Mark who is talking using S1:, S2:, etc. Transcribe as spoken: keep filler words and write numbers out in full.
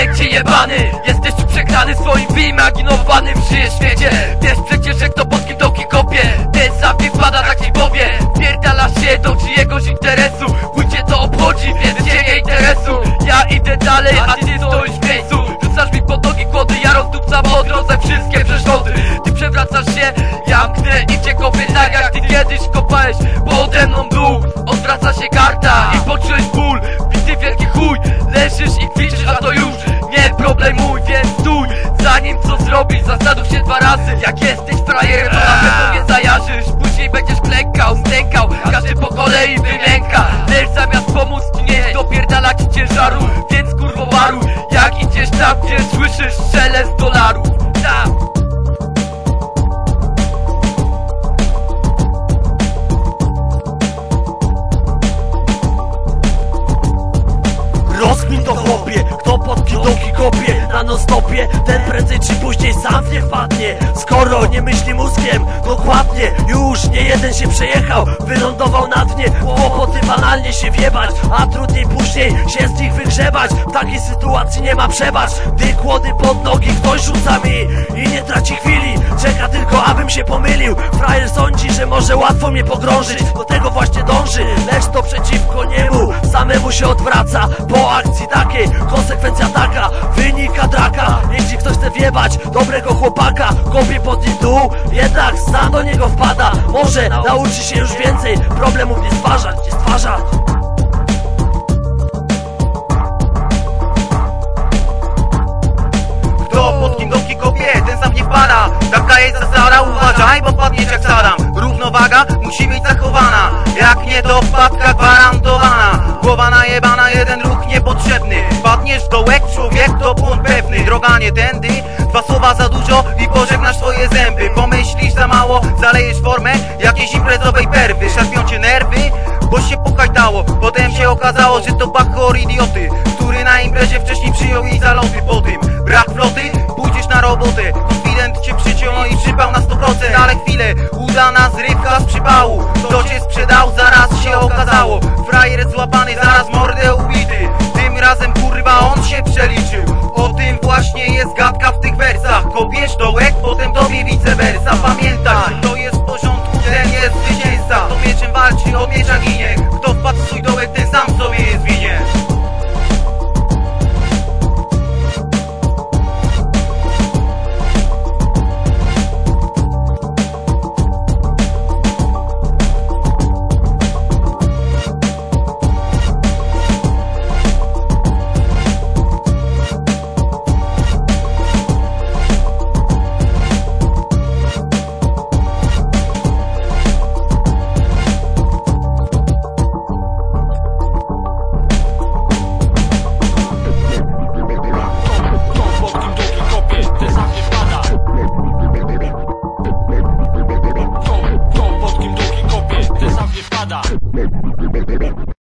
S1: Szmecie jebany, jesteś tu przegrany w swoim wyimaginowanym żyje świecie. Wiesz przecież, że kto pod kim dołki kopie, ten sam nie wpada, tak ci powie. Pierdala się do czyjegoś interesu, chuj cię to obchodzi, więc cię nie interesu. Ja idę dalej, a ty stoisz w miejscu. Rzucasz mi pod nogi kłody, ja rozdupcam po drodze wszystkie przeszkody. Ty przewracasz się, ja mknę i cię kopię tak jak ty kiedyś kopałeś pode mną dół. Odwraca się karta i poczułeś ból, bity wielki chuj. Leżysz i kwiczysz, a to już nie problem mój, więc stój. Zanim co zrobisz, zastanów się dwa razy. Jak jesteś frajerem, to na pewno nie zajarzysz. Później będziesz klękał, stękał, każdy po kolei wymięka. Lecz zamiast pomóc ci nie dopierdala ci ciężaru, więc kurwo waruj. Jak idziesz tam, gdzie słyszysz szelest dolarów. Tam.
S2: Rozkmin to chłopie, kto pod kidoki kopie na non-stopie, ten prędzej czy później sam w nie wpadnie. Skoro nie myśli mózgiem, dokładnie, już nie jeden się przejechał, wylądował na dnie. Kłopoty banalnie się wjebać, a trudniej później się z nich wygrzebać. W takiej sytuacji nie ma przebacz, gdy kłody pod nogi ktoś rzuca mi i nie traci chwili, czeka tylko abym się pomylił. Frajer sądzi, że może łatwo mnie pogrążyć, do tego właśnie dąży, lecz to przeciwko niemu samemu się odwraca. Po akcji takiej, konsekwencja taka, wynika draka. Jeśli ktoś chce wjebać dobrego chłopaka, kopie pod nim dół, jednak sam do niego wpada. Może nauczy się już więcej, problemów nie stwarzać, nie stwarzać.
S3: Kto pod kim dołki kopie, ten sam nie wpada. Taka jest zasada, uważaj, bo padniesz jak Saddam. Równowaga musi być zachowana, jak nie to wpadka gwarantowana. Głowa najebana, jeden ruch niepotrzebny, padniesz w dołek, człowiek to błąd pewny. Droga nie tędy, dwa słowa za dużo i pożegnasz swoje zęby. Pomyślisz za mało, zalejesz formę jakiejś imprezowej perwy. Szarpią cię nerwy, bo się pokajtało. Potem się okazało, że to bachor idioty, który na imprezie wcześniej przyjął jej zaloty. Po tym brak floty, pójdziesz na robotę, konfident cię przyciął, no i przypał na sto procent. Ale chwilę, udana zrywka z przypału, kto cię sprzedał, zaraz się okazało. Frajer złapany, zaraz mordę ubity, tym razem kurwa on się przeliczył. O tym właśnie jest gadka w tych wersach. Kopiesz dołek,